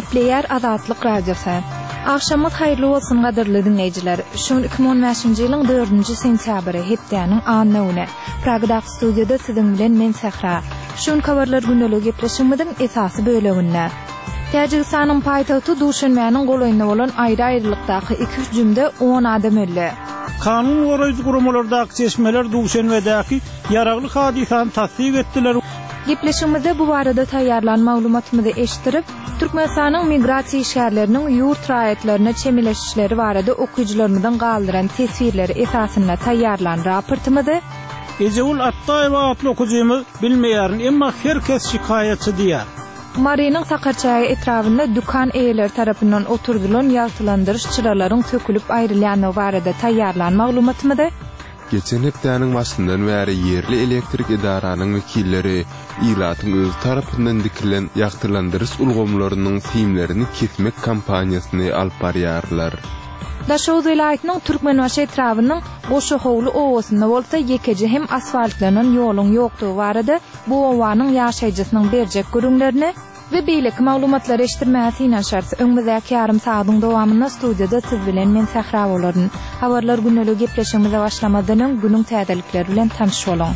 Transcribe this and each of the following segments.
Gepleyer Azatlyk Radiosu. Akşamyz hayrly bolsun gaderli dinleyijiler. Şol 2015-nji ýylyň 4-nji sentýabry hepdeniň annawyny. Pragda studiyada siziň bilen men Sahra. Şol kabarlar gündelik gepleşigimiziň esasy böleginde. Täjikistanyň paýtagty Duşanbeň golaýynda bolan aýry-aýrylykdaky 2 jümde 10 adam öldü. Kanun goraýjy guramalardaky çeşmeler Duşanbe'däki ýaragly hadisany tasdip etdiler. Gepleşigimizde bu barada taýýarlan maglumatymyzy eşitirip, Türkmenistanyň migrasiýa şäherleriniň ýurt raýatlaryna çemileşişleri barada okuýujilarymyzdan galdyran tesirleri esasynda taýýarlan raportymyzy Ejewul Attaýew atly okuýjymyz bilmeýärin, emma herkes şikaýetçi diýär. Marynyň Sakarçaýy etrafynda dukan eýeleri tarapyndan oturdulan ýaltylandyryş çyralaryň sökülip aýrylyany barada taýýarlan maglumatymyzy geçen hepdeniň başyndan bäri yerli elektrik idaranyň wekilleri ýylatyň öz tarapyndan dikilen ýaktylandyryş ulgamlarynyň filmlerini kesmek kampaniýasyny alyp barýarlar. Daşow welaýatynyň Türkmenbaşy etrawynyň Goşahowly owasynda bolsa ýekeje hem asfaltlanan ýoluň ýokdugy barada bu owanyň ýaşaýjysynyň berjek görüňlerini we beýleki maglumatlary eşitdirmäsi şartsy öňüňdäki ýarym saýatyň dowamynda studiýada siz bilen men Sahra bolaryn. Habarlar gündelik gepleşigimize başlamadan günüň täzelikleri bilen tanyş bolun.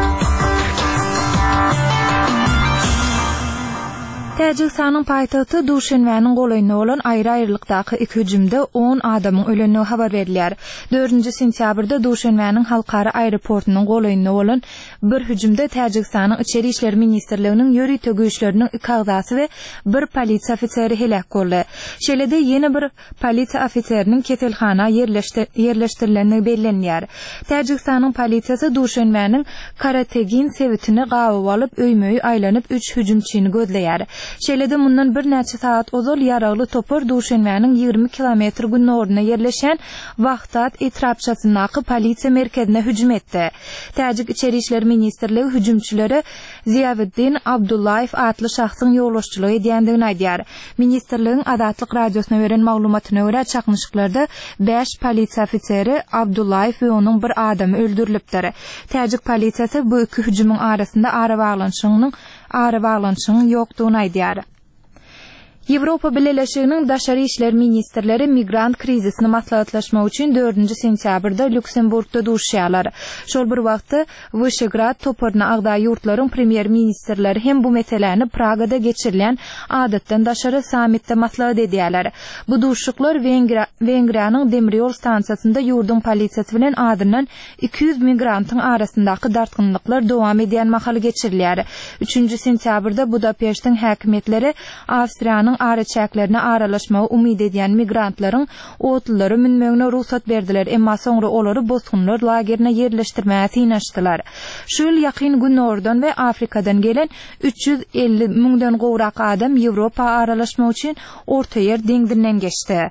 Täjikistanyň paýtagty Duşanbeň golaýynda bolan aýry-aýrylykdaky 2 jümde 10 adamyň ölenini habar berilýär. 4-nji sentýabrda Duşanbeň halkara aeroportunyň golaýynda bolan bir hüjümde Täjikistanyň Içeri işler ministrliginiň ýöri tögüşleriniň 2 agzasy we bir polisiýa ofiseri helak boldy. Şeýlede ýene bir polisiýa ofiserining ketelhana yerleşdirileni bellenýär. Täjikistanyň polisiýasy Duşanbeň Karategin sewitini gawy alyp öýmeyi aýlanyp 3 hüjümçini gözleýär. Şeýlede mundan bir näçe saat ozal ýaragly topar Duşanbeň 20 kilometr günnoruna yerleşen Wagtat etrapçasynaky polisiýa merkezine hüjüm etdi. Täjik İçeri işler ministrligi hüjümçilere Ziyaweddin Abdullayev atly şahsyň ýoluşçylyk edýändigini aýdýar. Ministrligiň Azatlyk radiosyna beren maglumatyna görä çakmyşyklarda 5 polisiýa ofiseri Abdullayev we onuň bir adamy öldürilipdir. Täjik polisiýasy bu iki hüjümüň arasynda ara baglanşygyň ýokdugyny aýdýar. Ýewropa Birleşiginiň daşary işler ministrleri migrant krizisini maslahatlaşmak üçin 4-nji sentýabrda Lüksemburgda duruşýarlar. Şol bir wagtda Vyşegrad toparyna agda ýurtlaryň premier ministrleri hem bu meseleni Pragada geçirilen adatdan daşary sammitde maslahat edýärler. Bu duruşyklar Wengriýanyň demirýol stansiýasynda ýurdun polisiýasy bilen adından 200 migrantyň arasyndaky dartgynlyklar dowam edýän mahaly geçirilýär. 3-nji sentýabrda Budapeştiň häkimetleri Awstriýanyň araçaklarına aralaşmagy umyd edýän migrantlaryň otlary minmegine ruhsat berdiler, emma soňra olary bosgunlar lagerine yerleşdirmäsi ýanaşdylar. Şol ýakyn günnordan we Afrikadan gelen 350 000dan gowrak adam Ýewropa aralaşmak üçin orta ýer deňdinden geçdi.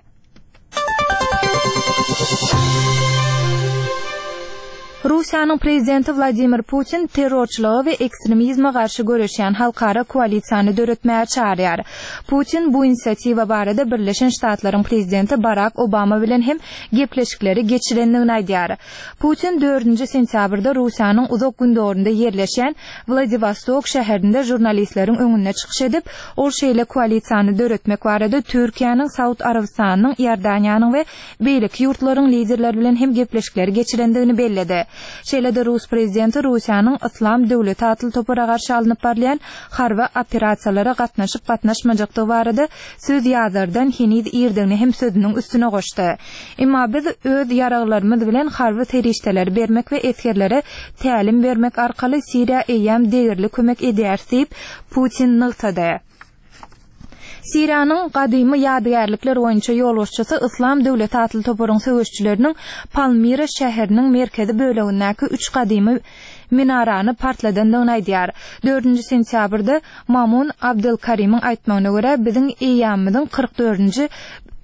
Rusiýanyň prezidenti Vladimir Putin terrorçylyga we ekstremizme garşy görüşýän halkara koalisiýany döretmäge çağırýar. Putin bu inisiatiwa barada Birleşen Ştatlaryň prezidenti Barack Obama bilen hem gepleşikleri geçirendigini aýdýar. Putin 4-nji sentýabrda Rusiýanyň uzak gündoğunda yerleşen Vladivostok şäherinde jurnalistleriň öňüne çykyş edip, ol şeýle koalisiýany döretmek barada Türkiýanyň, Saud Arabistanyň, Ýordaniýanyň we beýleki ýurtlaryň liderleri bilen hem gepleşikleri geçirendigini belledi. Şeýlede Rus prezidenti Rusiýanyň Islam döwleti atly topara garşy alınıp barlayan harby operasiýalara gatnaşyp barada söz ýazardan Henid Erdigini hem sözüniň üstüne goşdy. Emma biz öz ýaraglarymyz bilen harby terişdeler bermek we eskerlere tälim bermek arkaly Siriýa eýem degirli kömek edýär diýip Putin nykdy. Siriýanyň gadymy ýadygärlikler boýunça ýoluşçysy Islam döwleti atly toparyň söwüşçileriniň Palmira şäheriniň merkezi bölegindäki 3 gadymy minarany partladandygyny aýdýar. 4-nji sentýabrda Mamun Abdelkarimiň aýtmagyna görä biziň eýamyzyň 44-nji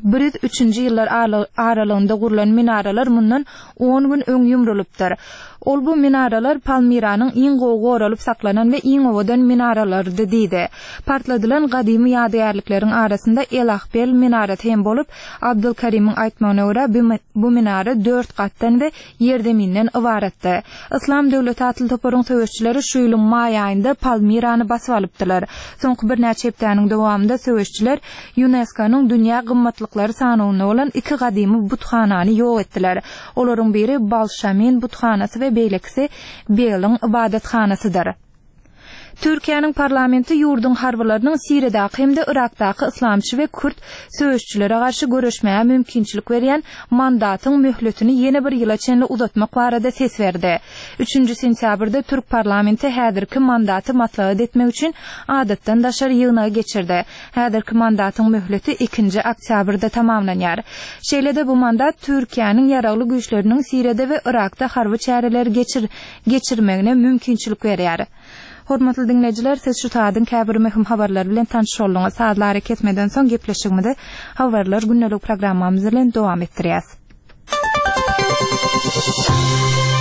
1903-nji ýyllar aralygynda gurulan minaralar mundan 10 gün öň ýumrulupdyr. Ol bu minaralar Palmiranyň iň gowy goralyp saklanan we iň owadan minaralardy diýdi. Partladylan gadymy ýadygärlikleriň arasynda Elahbel minaraty hem bolup, Abdulkarimiň aýtmagyna görä bu minara 4 gatdan we ýerdeminden ibaratdy. Islam döwleti Atly Toparyň söwüşçileri şu ýylyň may aýynda Palmirany basyp alypdylar. Soňky bir näçe hepdeniň dowamında söwüşçiler UNESCO-nyň dünýä gymmatlyklary sanawyna bolan 2 gadymy buthanany ýok etdiler. Olaryň biri Balşamin buthanasy we beýlekisi Beliň ibadethanasıdyr. Türkiýanyň parlamenti ýurdun harbylarynyň Siriýadaky hemde Irakdaky islamçy we Kürt söwüşçilere garşy görüşmäge mümkinçilik berýän mandatyň möhletini ýene bir ýyla çenli uzatmak barada ses berdi. 3-nji sentýabrda Türk parlamenti häzirki mandaty maslahat etmek üçin adatdan daşar ýygyna geçirdi. Häzirki mandatyň möhleti 2-nji oktýabrda tamamlanýar. Şeýlede bu mandat Türkiýanyň ýaragly güýçleriniň Siriýada we Irakda harby çäreler geçirmegine mümkinçilik berýär. Hormatly dinleyijiler, siz şu taýdan käbir möhüm habarlar bilen tanış boldyňyz. Saatlar ketmeden soň gepleşigimizde habarlar günnelik programmamyz bilen dowam etdirýäs.